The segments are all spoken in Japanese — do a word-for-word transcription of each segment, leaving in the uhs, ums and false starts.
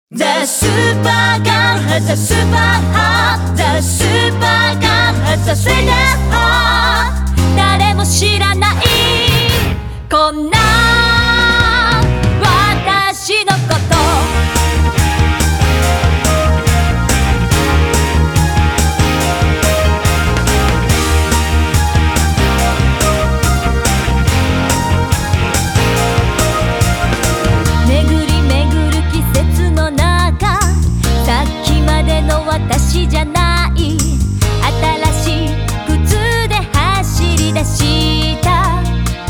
The super girl has a super heart. The super girl has a sweetest heart. 誰も知らないこんな私のこと私じゃない新しい靴で走り出した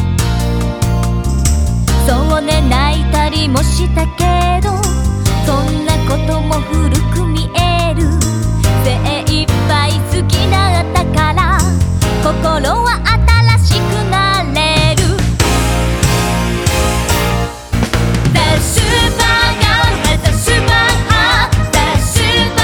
そうね泣いたりもしたけどそんなことも古く見える精一杯好きだったから心は新しくなれる The super girl has a super heart. The super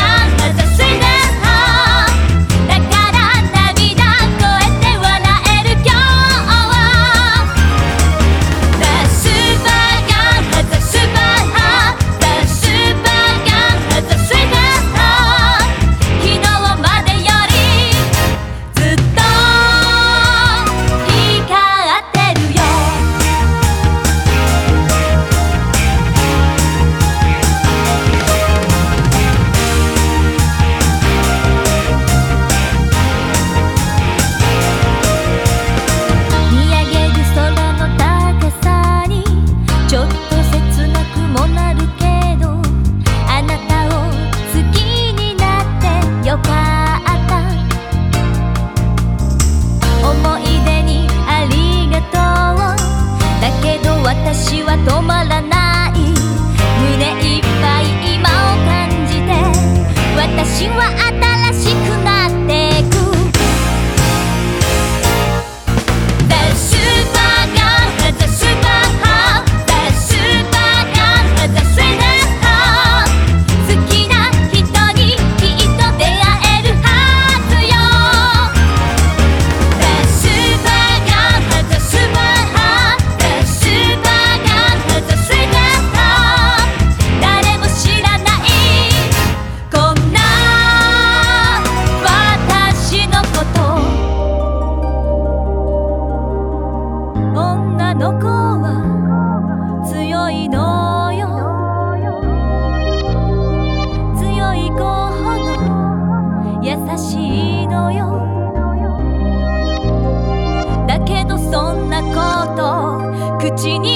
私は止まらない胸いっぱい今を感じて私は新しくなってく The super girl has a super heart. The super girl has a sweetest heart. 好きな人にきっと出会えるはずよ The super girl has a super heart. The super誰も知らないこんな私のこと女の子は強いのよ強い子ほど優しいのよだけどそんなこと口に